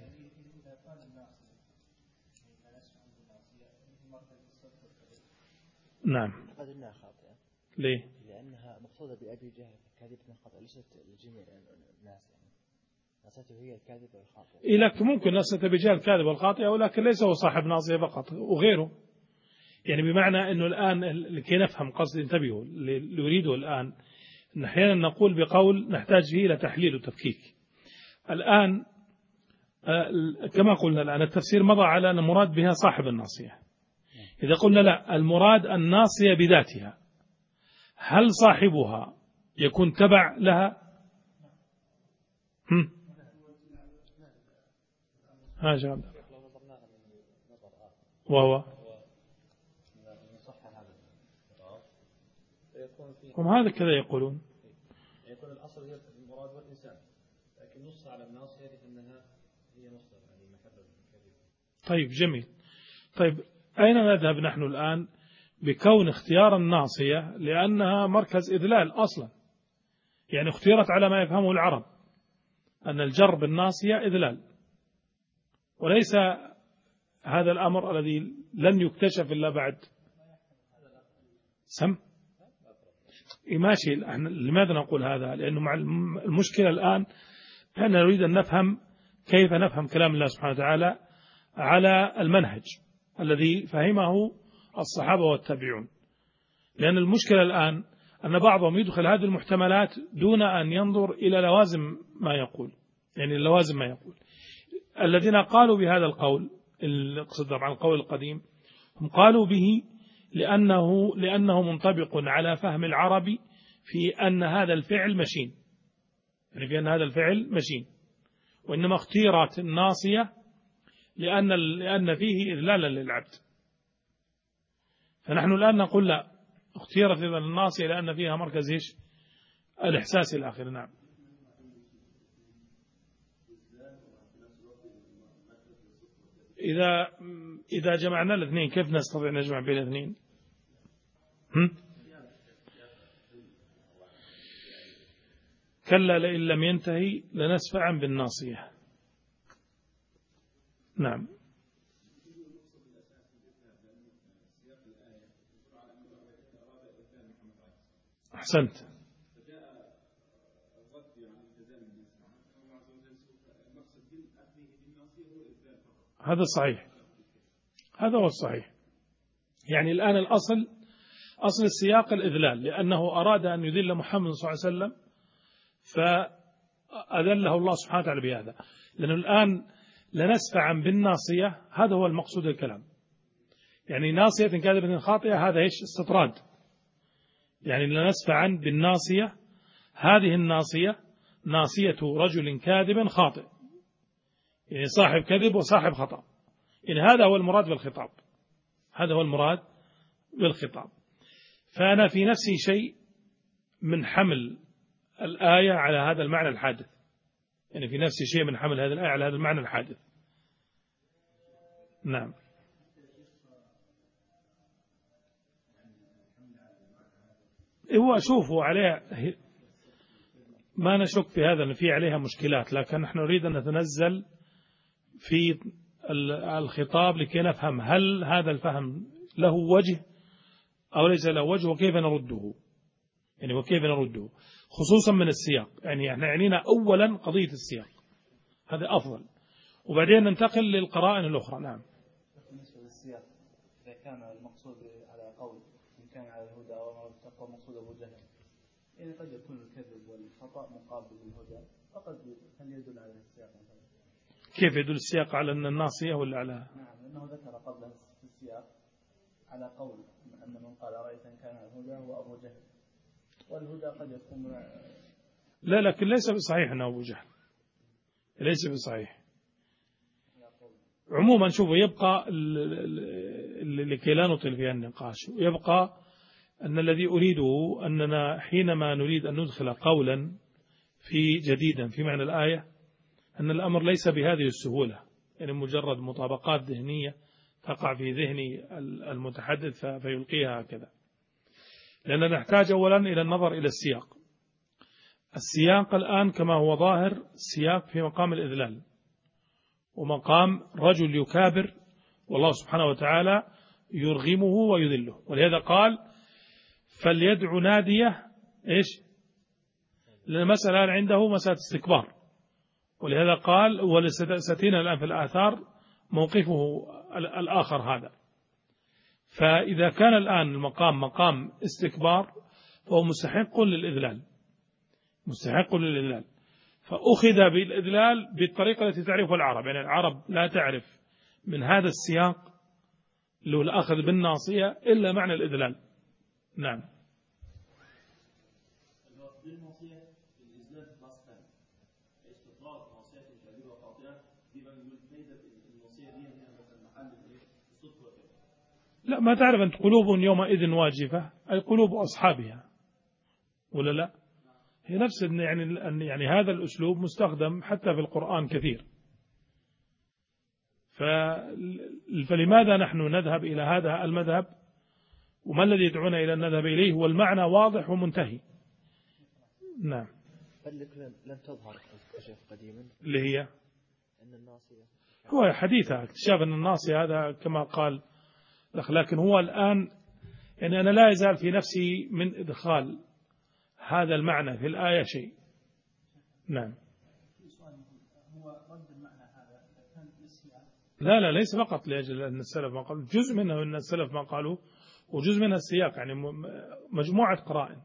نعم. ليه؟ لأنها مقصودة بأبي جهل كاذبة خاطئة، ليست لجميع الناس، يعني ناصيته هي الكاذبة والخاطئة. لكن ممكن ناصيته بجهل الكاذبة والخاطئة، ولكن ليس هو صاحب ناصية فقط وغيره. يعني بمعنى أنه الآن لكي نفهم قصد، انتبهوا اللي يريده الآن، إن أحيانا نقول بقول نحتاج فيه إلى تحليل وتفكيك. الآن كما قلنا الآن التفسير مضى على أن المراد بها صاحب الناصية. إذا قلنا لا، المراد الناصية بذاتها، هل صاحبها يكون تبع لها؟ ها جواب. وهو هم هذا كذا يقولون. يكون الأصل هي المراد والإنسان، لكن نص على الناصية لأنها هي مصدر، يعني محبة كبير. طيب جميل. طيب أين نذهب نحن الآن بكون اختيار الناصية لأنها مركز إذلال أصلا؟ يعني اختيرت على ما يفهمه العرب أن الجر بالناصية إذلال، وليس هذا الأمر الذي لن يكتشف إلا بعد سم ماشي. لماذا نقول هذا؟ لأنه مع المشكلة الآن احنا نريد أن نفهم كيف نفهم كلام الله سبحانه وتعالى على المنهج الذي فهمه الصحابة والتابعون. لأن المشكلة الآن أن بعضهم يدخل هذه المحتملات دون أن ينظر إلى لوازم ما يقول، يعني لوازم ما يقول. الذين قالوا بهذا القول، اقصد طبعا القول القديم، هم قالوا به لأنه منطبق على فهم العربي في أن هذا الفعل مشين، يعني في أن هذا الفعل مشين، وإنما اختيرت الناصية لأن فيه إذلالا للعبد. فنحن الآن نقول لا، اختيرت الناصية لأن فيها مركز إيش؟ الإحساس الآخر. نعم. إذا جمعنا الاثنين كيف نستطيع نجمع بين الاثنين؟ كلا لئن لم ينتهي لنسفعا بالناصية. نعم. أحسنت. هذا صحيح، هذا هو الصحيح. يعني الآن أصل السياق الإذلال، لأنه أراد أن يذل محمد صلى الله عليه وسلم فأذله الله سبحانه وتعالى بهذا. لأنه الآن لنسفعا بالناصية، هذا هو المقصود الكلام. يعني ناصية كاذبة خاطئة، هذا إيش؟ استطراد. يعني لنسفعا بالناصية، هذه الناصية ناصية رجل كاذب خاطئ، يعني صاحب كذب وصاحب خطأ. يعني هذا هو المراد بالخطاب، هذا هو المراد بالخطاب. فأنا في نفسي شيء من حمل الآية على هذا المعنى الحادث، يعني في نفسي شيء من حمل هذه الآية على هذا المعنى الحادث. نعم. هو شوفوا عليها، ما نشك في هذا أن في عليها مشكلات، لكن نحن نريد أن نتنزل في الخطاب لكي نفهم هل هذا الفهم له وجه أو ليس له وجه، وكيف نرده، يعني وكيف نرده خصوصا من السياق. يعني احنا يعنينا أولا قضية السياق، هذا أفضل، وبعدين ننتقل للقرائن الأخرى. نعم. بالنسبة للسياق، إذا كان المقصود على قول إن كان على الهدى أو التقوى مقصود أبو جهل، يعني قد يكون الكذب والخطأ مقابل للهدى، فقد هل يدل على السياق مثلا؟ كيف يدل السياق على أن الناصية ولا على؟ نعم، لأنه ذكر قبله في السياق على قول أن من قال رأيت إن كان على الهدى هو أبو جهل، والهدى قد يكون لا، لكن ليس بصحيح أنه أبو جهل، ليس بصحيح. عموما شوفوا، يبقى لكي لا نطيل في النقاش، يبقى أن الذي أريده أننا حينما نريد أن ندخل قولا في جديدا في معنى الآية، أن الأمر ليس بهذه السهولة، يعني مجرد مطابقات ذهنية تقع في ذهن المتحدث فيلقيها هكذا، لأننا نحتاج أولا إلى النظر إلى السياق. السياق الآن كما هو ظاهر سياق في مقام الإذلال ومقام رجل يكابر، والله سبحانه وتعالى يرغمه ويذله، ولهذا قال فليدع ناديه إيش؟ لأن المسألة عنده مسألة استكبار، ولهذا قال ولستأتينا الآن في الآثار موقفه الآخر هذا. فإذا كان الآن المقام مقام استكبار فهو مستحق للإذلال، مستحق للإذلال، فأخذ بالإذلال بالطريقة التي تعرفها العرب. يعني العرب لا تعرف من هذا السياق له الأخذ بالناصية إلا معنى الإذلال. نعم. لا، ما تعرف أنت قلوب يومئذ واجفة، أي قلوب أصحابها، ولا لا؟ هي نفس يعني هذا الأسلوب مستخدم حتى في القرآن كثير. فلماذا نحن نذهب إلى هذا المذهب؟ وما الذي يدعونا إلى أن نذهب إليه؟ والمعنى واضح ومنتهي. نعم. لم تظهر قديما اللي هي أن الناصية هو حديثها اكتشاف أن الناصية هذا كما قال، لكن هو الآن يعني أنا لا يزال في نفسي من إدخال هذا المعنى في الآية شيء. نعم. لا ليس فقط لأجل أن السلف ما قالوا، جزء منه أن السلف ما قالوا وجزء منها السياق، يعني مجموعة قرائن.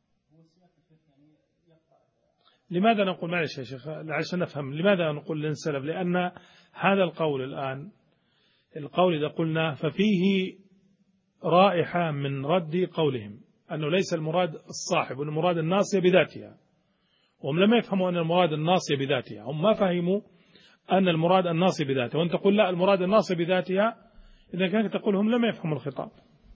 لماذا نقول معلش يا شيخ عشان نفهم لماذا نقول للسلف؟ لأن هذا القول الآن القول إذا قلنا ففيه رائحة من رد قولهم أنه ليس المراد الصاحب والمراد الناصية بذاتها، وهم لم يفهموا أن المراد الناصية بذاتها، هم ما فهموا أن المراد الناصية بذاتها، وأنت تقول لا المراد الناصية بذاتها، إذا كانت تقول هم لم يفهموا الخطاب.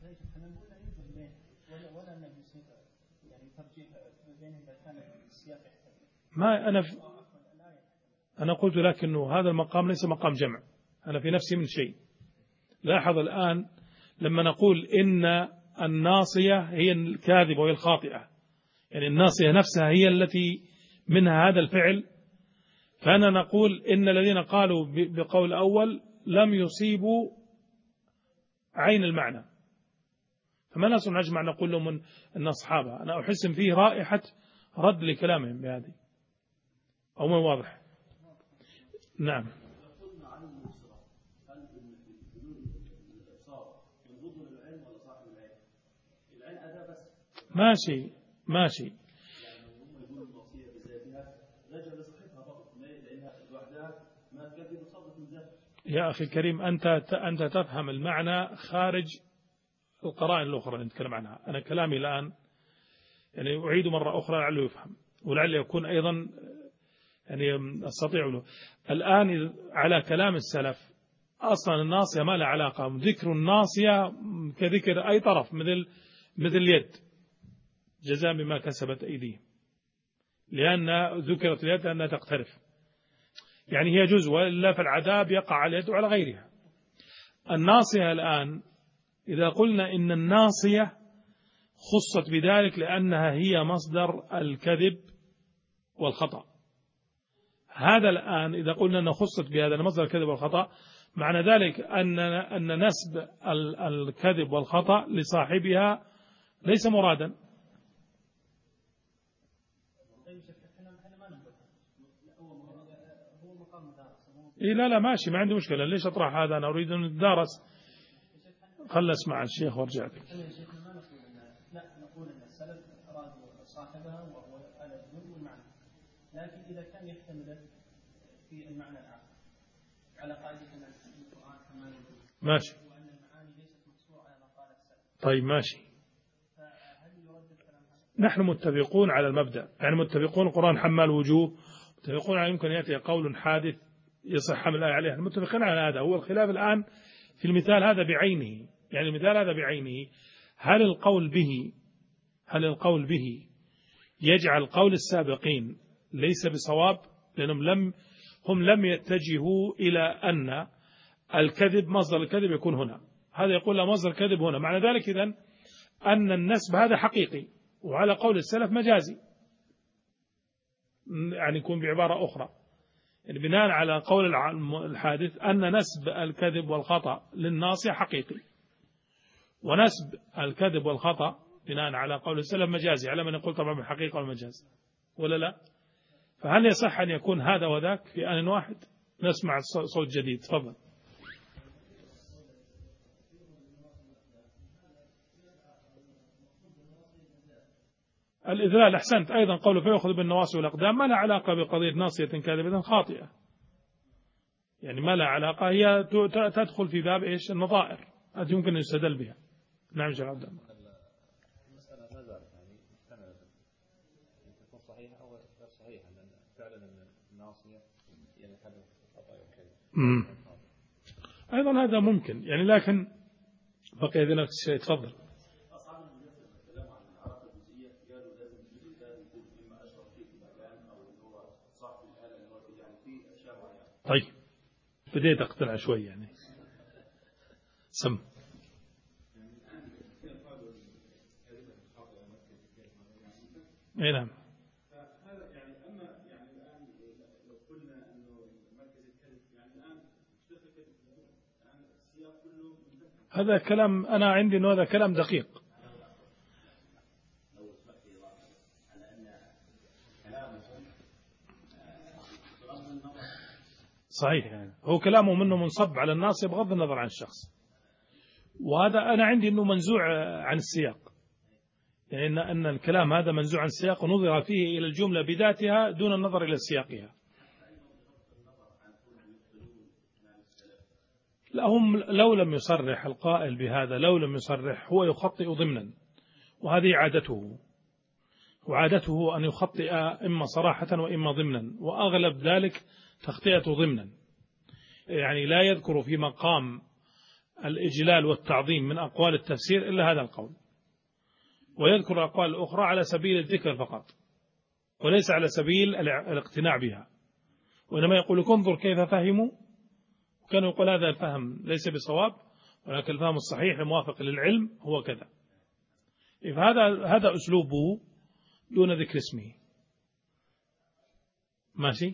ما أنا قلت لكنه هذا المقام ليس مقام جمع، أنا في نفسي من شيء. لاحظ الآن لما نقول إن الناصية هي الكاذبة وهي الخاطئة، يعني الناصية نفسها هي التي منها هذا الفعل، فأنا نقول إن الذين قالوا بقول أول لم يصيبوا عين المعنى، فما نجمع نقول لهم أن أصحابها، أنا أحس فيه رائحة رد لكلامهم بهذه، أو من واضح. نعم. ماشي يا أخي الكريم، أنت تفهم المعنى خارج القرائن الأخرى اللي نتكلم عنها. أنا كلامي الآن يعني أعيد مرة أخرى لعله يفهم ولعل يكون أيضا يعني أستطيع له. الآن على كلام السلف أصلا الناصية ما لها علاقة، ذكر الناصية كذكر أي طرف مثل اليد جزاء بما كسبت أيديهم، لأن ذكرت اليد لأنها تقترف، يعني هي جزء، وإلا فالعذاب يقع على اليد وعلى غيرها. الناصية الآن إذا قلنا إن الناصية خصت بذلك لأنها هي مصدر الكذب والخطأ، هذا الآن إذا قلنا أنها خصت بهذا مصدر الكذب والخطأ، معنى ذلك أن نسب الكذب والخطأ لصاحبها ليس مرادا. إيه لا ماشي، ما عندي مشكلة، ليش أطرح هذا؟ أنا أريد أن أتدارس. خل أسمع الشيخ وارجع لك. لا نقول أن السلف أرادوا صاحبها وهو على الدين والمعنى، لكن إذا كان يحتمل في المعنى الآخر على قاعدة أن القرآن كما يقول ماشي، وأن المعاني ليست مقصورة على ما قال السلف. طيب ماشي، فهل يرد الكلام هذا؟ نحن متفقون على المبدأ، يعني متفقون القرآن حمال وجوه، متفقون على يمكن يأتي قول حادث يصح حمل الآية عليه، متفقين على هذا. هو الخلاف الآن في المثال هذا بعينه، يعني المثال هذا بعينه هل القول به يجعل قول السابقين ليس بصواب، لأنهم هم لم يتجهوا إلى أن الكذب مصدر الكذب يكون هنا، هذا يقول لا مصدر الكذب هنا، معنى ذلك إذن أن النسب هذا حقيقي، وعلى قول السلف مجازي، يعني يكون بعبارة أخرى، يعني بناء على قول الحادث أن نسب الكذب والخطأ للناصية حقيقي، ونسب الكذب والخطأ بناء على قول السلف مجازي، على من يقول طبعا بالحقيقة والمجاز، ولا لا؟ فهل يصح أن يكون هذا وذاك في آن واحد؟ نسمع صوت جديد، تفضل. الإذلال، أحسنت، أيضا قوله فيأخذ بالنواصي والأقدام ما لا علاقة بقضية ناصية كاذبة خاطئة، يعني ما لا علاقة، هي تدخل في باب إيش؟ النظائر التي يمكن أن يستدل بها. نعم شيخ عبد الله. المسألة ما زالت يعني محتملة أن تكون صحيحة أو غير صحيحة، لأن فعلا الناصية يعني حدث خطأ وكذب. أيضا هذا ممكن يعني، لكن بقي ذلك الشيء. تفضل. طيب بديت أقتنع شوي يعني. سم. اي نعم. هذا كلام أنا عندي أنه هذا كلام دقيق. صحيح يعني. هو كلامه منه منصب على الناس بغض النظر عن الشخص، وهذا أنا عندي أنه منزوع عن السياق، يعني أن الكلام هذا منزوع عن السياق ونظر فيه إلى الجملة بذاتها دون النظر إلى سياقها. لهم لو لم يصرح القائل بهذا، لو لم يصرح هو يخطئ ضمنا، وهذه عادته، وعادته أن يخطئ إما صراحة وإما ضمنا، وأغلب ذلك تخطئة ضمنا، يعني لا يذكر في مقام الإجلال والتعظيم من أقوال التفسير إلا هذا القول، ويذكر الأقوال الأخرى على سبيل الذكر فقط وليس على سبيل الاقتناع بها، وإنما يقول انظر كيف فهموا، وكانوا يقول هذا الفهم ليس بصواب، ولكن الفهم الصحيح الموافق للعلم هو كذا. هذا أسلوبه دون ذكر اسمه. ماشي.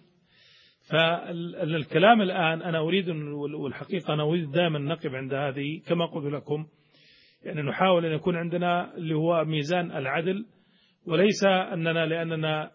فالكلام الآن أنا أريد، والحقيقة أنا أريد دائما نقف عند هذه كما قلت لكم، يعني نحاول أن يكون عندنا اللي هو ميزان العدل، وليس أننا لأننا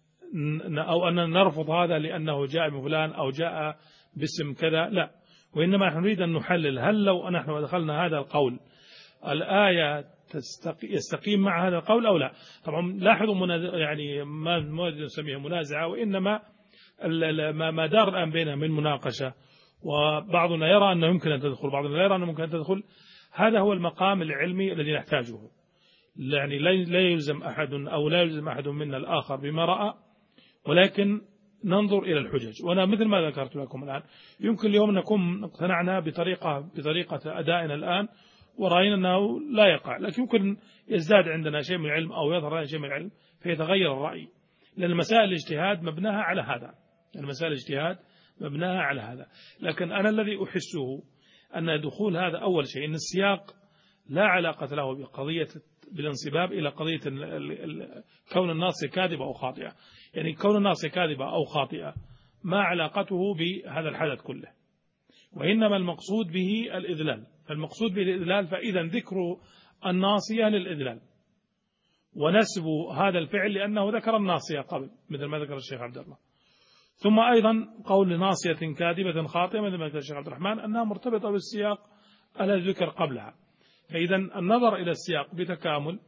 أو أننا نرفض هذا لأنه جاء من فلان أو جاء باسم كذا، لا، وإنما نحن نريد أن نحلل هل لو نحن دخلنا هذا القول الآية يستقيم مع هذا القول أو لا. طبعا لاحظوا يعني ما نسميه منازعة، وإنما ما دار الآن بيننا من مناقشة، وبعضنا يرى أنه يمكن أن تدخل، بعضنا لا يرى أنه ممكن أن تدخل. هذا هو المقام العلمي الذي نحتاجه، يعني لا يلزم أحد أو لا يلزم أحد منا الآخر بما رأى، ولكن ننظر إلى الحجج. وأنا مثل ما ذكرت لكم الآن يمكن اليوم نكون اقتنعنا بطريقة أدائنا الآن ورأينا أنه لا يقع، لكن يمكن يزداد عندنا شيء من العلم أو يظهر لنا شيء من العلم فيتغير الرأي، لأن مسائل الاجتهاد مبناها على هذا، المسائل الاجتهاد مبناها على هذا. لكن أنا الذي أحسه أن دخول هذا أول شيء، أن السياق لا علاقة له بقضية بالانصباب إلى قضية كون الناس كاذبة أو خاطئة، يعني كون الناس كاذبة أو خاطئة ما علاقته بهذا الحدث كله، وإنما المقصود به الإذلال. فالمقصود به الإذلال، فإذا ذكر الناصية للإذلال، ونسب هذا الفعل لأنه ذكر الناصية قبل مثل ما ذكر الشيخ عبد الله، ثم أيضا قول ناصية كاذبة خاطئة مثل ما ذكر الشيخ عبد الرحمن أنها مرتبطة بالسياق الذي ذكر قبلها. فإذا النظر إلى السياق بتكامل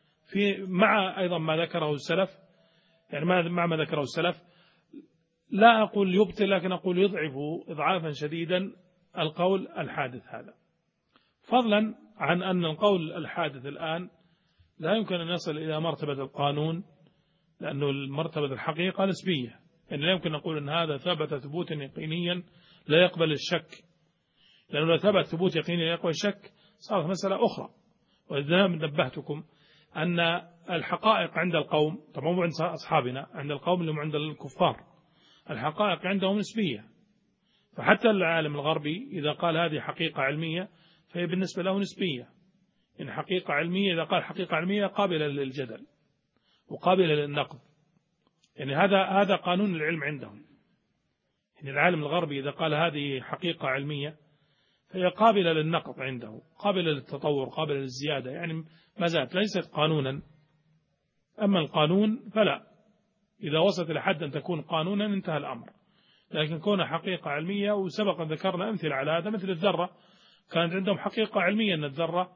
مع أيضا ما ذكره السلف، يعني مع ما ذكره السلف، لا أقول يبطل لكن أقول يضعف إضعافا شديدا القول الحادث هذا، فضلا عن أن القول الحادث الآن لا يمكن أن يصل إلى مرتبة القانون، لأنه المرتبة الحقيقة نسبية، يعني لا يمكن نقول أن هذا ثبت ثبوتا يقينيا لا يقبل الشك، لأنه لو ثبت ثبوت يقيني لا يقبل الشك صارت مسألة أخرى. وإذا نبهتكم أن الحقائق عند القوم، طبعا مو عند أصحابنا، عند القوم اللي هم عند الكفار، الحقائق عندهم نسبية، فحتى العالم الغربي إذا قال هذه حقيقة علمية فهي بالنسبة له نسبية. إن حقيقة علمية إذا قال حقيقة علمية قابلة للجدل وقابلة للنقد، يعني هذا قانون العلم عندهم. يعني العالم الغربي إذا قال هذه حقيقة علمية فهي قابلة للنقد عنده، قابلة للتطور، قابلة للزيادة، يعني ما زالت ليست قانونا. أما القانون فلا، إذا وصلت إلى حد أن تكون قانونا انتهى الأمر. لكن كونها حقيقة علمية، وسبق أن ذكرنا أمثلة على هذا، مثل الذرة كانت عندهم حقيقة علمية أن الذرة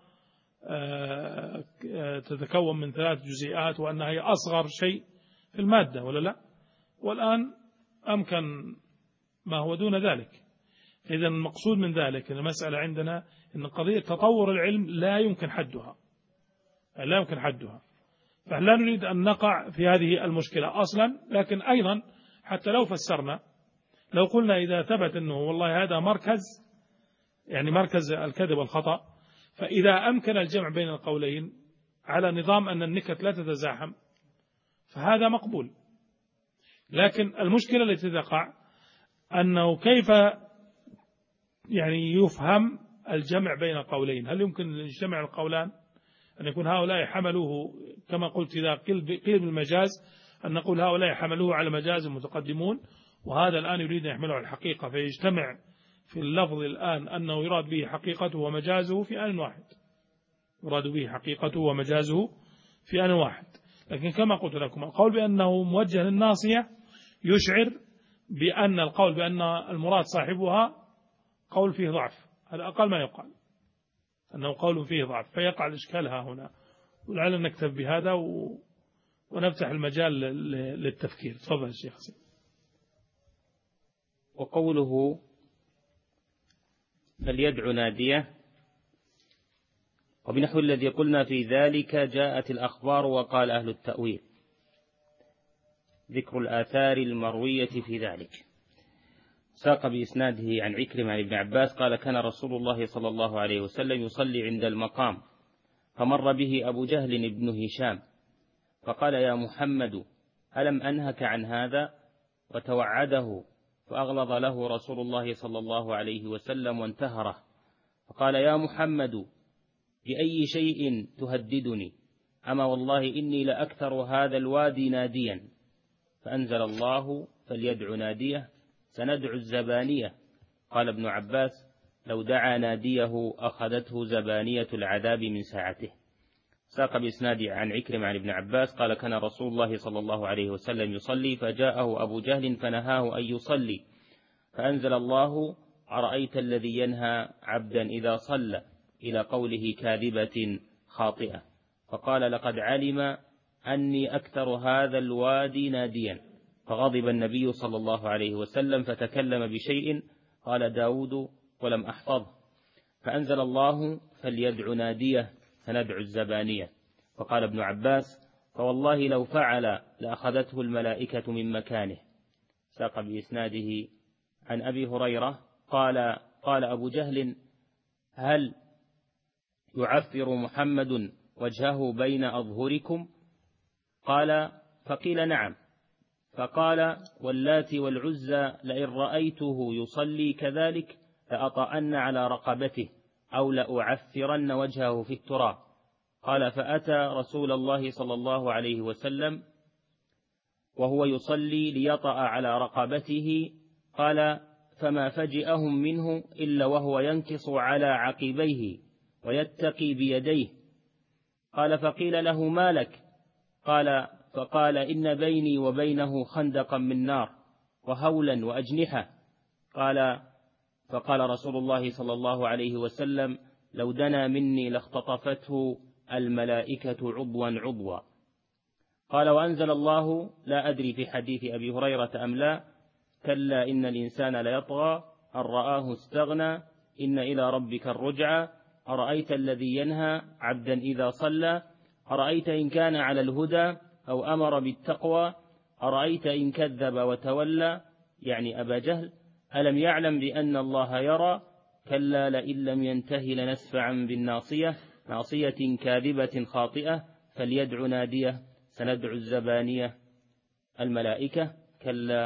تتكون من 3 جزيئات وأنها هي أصغر شيء في المادة، ولا لا؟ والآن أمكن ما هو دون ذلك. إذا المقصود من ذلك أن المسألة عندنا أن قضية تطور العلم لا يمكن حدها، فلا نريد أن نقع في هذه المشكلة أصلا. لكن أيضا حتى لو فسرنا، لو قلنا إذا ثبت أنه والله هذا مركز، يعني مركز الكذب والخطأ، فإذا أمكن الجمع بين القولين على نظام أن النكت لا تتزاحم فهذا مقبول. لكن المشكلة التي تقع أنه كيف يعني يفهم الجمع بين القولين. هل يمكن أن يجتمع القولان، أن يكون هؤلاء حملوه كما قلت إذا قيل بالمجاز أن نقول هؤلاء حملوه على مجاز متقدمون، وهذا الآن يريد أن يحمله على الحقيقة، فيجتمع في اللفظ الآن أنه يراد به حقيقته ومجازه في آن واحد، يراد به حقيقته ومجازه في آن واحد. لكن كما قلت لكم القول بأنه موجه للناصية يشعر بأن القول بأن المراد صاحبها قول فيه ضعف، هذا أقل ما يقال أنه قول فيه ضعف، فيقع الإشكال ها هنا. ولعلنا نكتب بهذا ونفتح المجال للتفكير. تفضل الشيخ حسين. وقوله فليدع ناديه، وبنحو الذي قلنا في ذلك جاءت الأخبار وقال أهل التأويل، ذكر الآثار المروية في ذلك. ساق بإسناده عن عكرمة عن ابن عباس قال كان رسول الله صلى الله عليه وسلم يصلي عند المقام، فمر به أبو جهل بن هشام فقال يا محمد ألم أنهك عن هذا؟ وتوعده، فأغلظ له رسول الله صلى الله عليه وسلم وانتهره، فقال يا محمد بأي شيء تهددني؟ أما والله إني لأكثر هذا الوادي ناديا. فأنزل الله فليدع ناديه سندع الزبانية. قال ابن عباس لو دعا ناديه أخذته زبانية العذاب من ساعته. ساق بإسناد عن عكرمة عن ابن عباس قال كان رسول الله صلى الله عليه وسلم يصلي، فجاءه أبو جهل فنهاه أن يصلي، فأنزل الله أرأيت الذي ينهى عبدا إذا صلى إلى قوله كاذبة خاطئة، فقال لقد علم أني أكثر هذا الوادي ناديا. فغضب النبي صلى الله عليه وسلم فتكلم بشيء قال داود ولم أحفظه، فأنزل الله فليدع ناديه سندع الزبانية. فقال ابن عباس فوالله لو فعل لأخذته الملائكة من مكانه. ساق بإسناده عن أبي هريرة قال أبو جهل هل يعفر محمد وجهه بين أظهركم؟ فقيل نعم. فقال واللات والعزى لئن رأيته يصلي كذلك لأطأن على رقبته أو لأعفرن وجهه في التراب. قال فأتى رسول الله صلى الله عليه وسلم وهو يصلي ليطأ على رقبته، قال فما فجئهم منه إلا وهو ينكص على عقبيه ويتقي بيديه. قال فقيل له ما لك؟ فقال إن بيني وبينه خندقا من نار وهولا وأجنحة. فقال رسول الله صلى الله عليه وسلم لو دنا مني لاختطفته الملائكة عضوا عضوا. قال وأنزل الله لا أدري في حديث أبي هريرة أم لا كلا إن الإنسان ليطغى أن رآه استغنى إن إلى ربك الرجعى أرأيت الذي ينهى عبدا إذا صلى أرأيت إن كان على الهدى أو أمر بالتقوى أرأيت إن كذب وتولى، يعني أبا جهل. ألم يعلم بأن الله يرى كلا لئن لم ينته لنسفعا بالناصية ناصية كاذبة خاطئة فليدع ناديه سندع الزبانية الملائكة كلا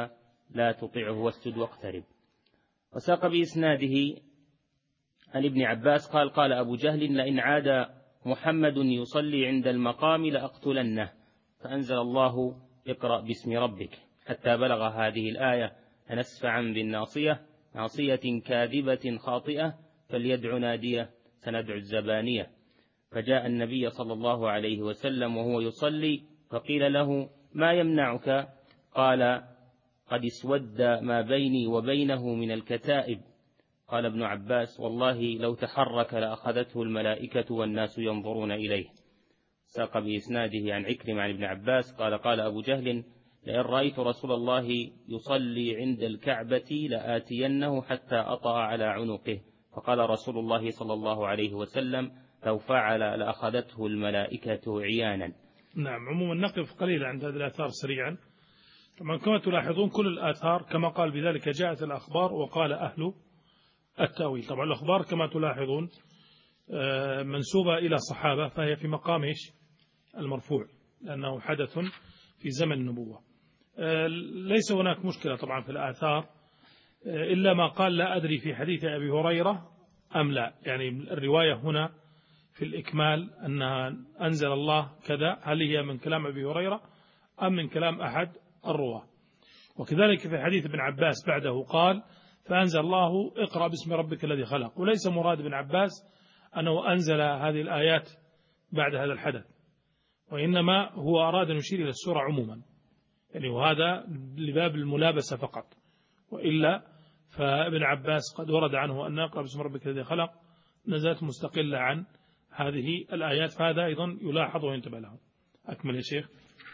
لا تطعه واسجد واقترب. وساق بإسناده عن ابن عباس قال قال أبو جهل لئن عاد محمد يصلي عند المقام لأقتلنه، فأنزل الله اقرأ باسم ربك حتى بلغ هذه الآية فنسفعا بالناصية ناصية كاذبة خاطئة فليدع نادية سندع الزبانية. فجاء النبي صلى الله عليه وسلم وهو يصلي فقيل له ما يمنعك؟ قال قد اسود ما بيني وبينه من الكتائب. قال ابن عباس والله لو تحرك لأخذته الملائكة والناس ينظرون إليه. ساق بإسناده عن عكرمة عن ابن عباس قال قال أبو جهل لئن رأيت رسول الله يصلي عند الكعبة لآتينه حتى أطأ على عنقه. فقال رسول الله صلى الله عليه وسلم لو فعل لأخذته الملائكة عيانا. نعم. عموما نقف قليلا عند هذه الآثار سريعا. طبعا كما تلاحظون كل الآثار كما قال بذلك جاءت الأخبار وقال أهل التأويل. طبعا الأخبار كما تلاحظون منسوبة إلى صحابة فهي في مقام المرفوع لأنه حدث في زمن النبوة. ليس هناك مشكلة طبعا في الآثار إلا ما قال لا أدري في حديث أبي هريرة أم لا، يعني الرواية هنا في الإكمال أنها أنزل الله كذا، هل هي من كلام أبي هريرة أم من كلام أحد الرواة. وكذلك في حديث ابن عباس بعده قال فأنزل الله اقرأ باسم ربك الذي خلق، وليس مراد ابن عباس أنه أنزل هذه الآيات بعد هذا الحدث، وإنما هو أراد أن يشير إلى السورة عموما، يعني وهذا لباب الملابسة فقط، وإلا فابن عباس قد ورد عنه أن اقرأ باسم ربك الذي خلق نزلت مستقلة عن هذه الآيات، فهذا أيضا يلاحظ وينتبه له. أكمل يا شيخ.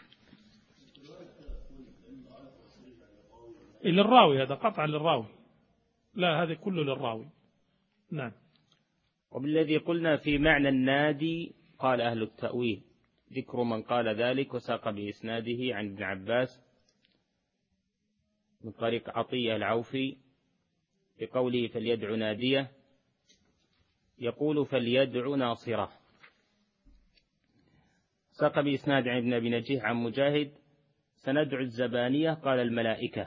للراوي، هذا قطعا للراوي، لا هذا كله للراوي. نعم. وبالذي قلنا في معنى النادي قال أهل التأويل ذكر من قال ذلك وساق بإسناده عن ابن عباس من طريق عطية العوفي بقوله فليدع نادية يقول فليدع ناصرة. ساق بإسناد عن ابن أبي نجيح عن مجاهد سندع الزبانية قال الملائكة.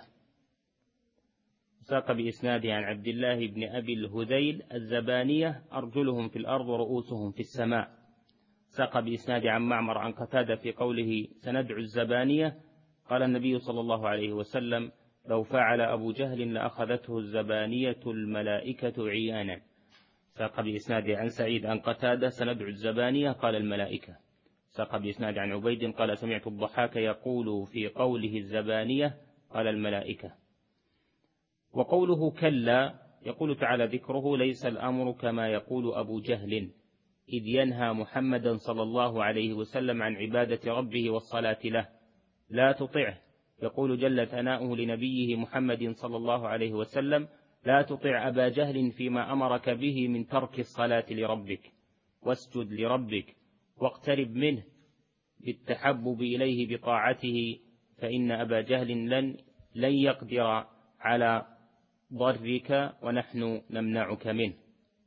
ساق بإسناده عن عبد الله بن أبي الهذيل الزبانية أرجلهم في الأرض ورؤوسهم في السماء. ساق بإسناده عن معمر عن قتادة في قوله سندع الزبانية قال النبي صلى الله عليه وسلم لو فعل أبو جهل لأخذته الزبانية الملائكة عيانا. ساق بإسناده عن سعيد عن قتادة سندع الزبانية قال الملائكة. ساق بإسناده عن عبيد قال سمعت الضحاك يقول في قوله الزبانية قال الملائكة. وقوله كلا يقول تعالى ذكره ليس الأمر كما يقول أبو جهل إذ ينهى محمدا صلى الله عليه وسلم عن عبادة ربه والصلاة له لا تطعه. يقول جل ثناؤه لنبيه محمد صلى الله عليه وسلم لا تطع أبا جهل فيما أمرك به من ترك الصلاة لربك واسجد لربك واقترب منه بالتحبب إليه بطاعته فإن أبا جهل لن يقدر على ضرك ونحن نمنعك منه.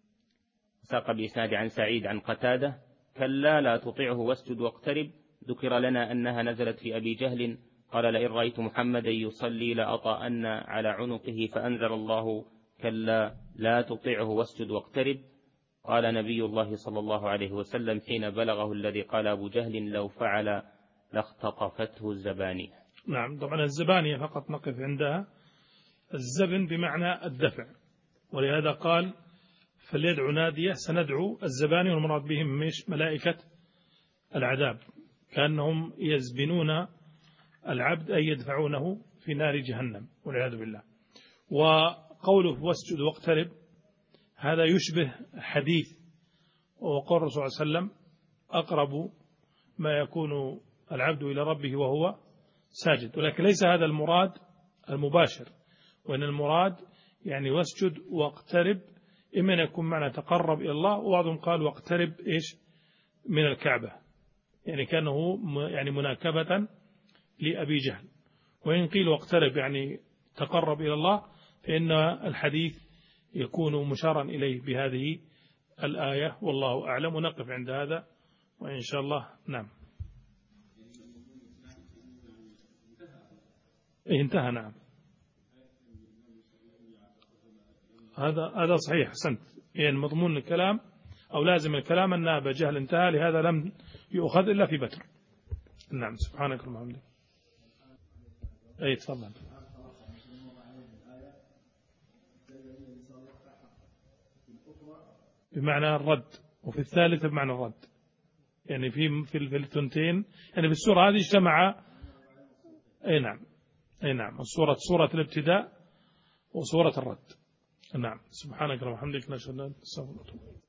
ساق بإسناد عن سعيد عن قتادة كلا لا تطعه واسجد واقترب. ذكر لنا أنها نزلت في أبي جهل قال لئن رأيت محمدا يصلي لأطأن على عنقه فأنزل الله كلا لا تطعه واسجد واقترب. قال نبي الله صلى الله عليه وسلم حين بلغه الذي قال أبو جهل لو فعل لاختطفته الزبانية. نعم. طبعا الزبانية فقط نقف عندها. الزبن بمعنى الدفع، ولهذا قال فليدعو نادية سندعو الزبانية والمراد بهم مش ملائكة العذاب كأنهم يزبنون العبد أي يدفعونه في نار جهنم والعياذ بالله. وقوله واسجد واقترب هذا يشبه حديث وقول الرسول صلى الله عليه وسلم أقرب ما يكون العبد إلى ربه وهو ساجد، ولكن ليس هذا المراد المباشر، وأن المراد يعني واسجد واقترب إما أن يكون معنى تقرب إلى الله، وبعضهم قال واقترب من الكعبة، يعني كانه يعني مناكبة لأبي جهل. وإن قيل واقترب يعني تقرب إلى الله فإن الحديث يكون مشارا إليه بهذه الآية والله أعلم. ونقف عند هذا وإن شاء الله. نعم. انتهى. نعم. هذا صحيح، أحسنت. يعني مضمون الكلام أو لازم الكلام أنها بجهل انتهى، لهذا لم يؤخذ إلا في بتر. نعم. سبحانك اللهم وبحمدك. أي تفضل. بمعنى الرد، وفي الثالثة بمعنى الرد، يعني في الثنتين، يعني في السورة هذه اجتمع. أي نعم، أي نعم، سورة الابتداء وسورة الرد. نعم. سبحانك اللهم وبحمدك، نشهد أن لا إله إلا أنت، نستغفرك ونتوب إليك.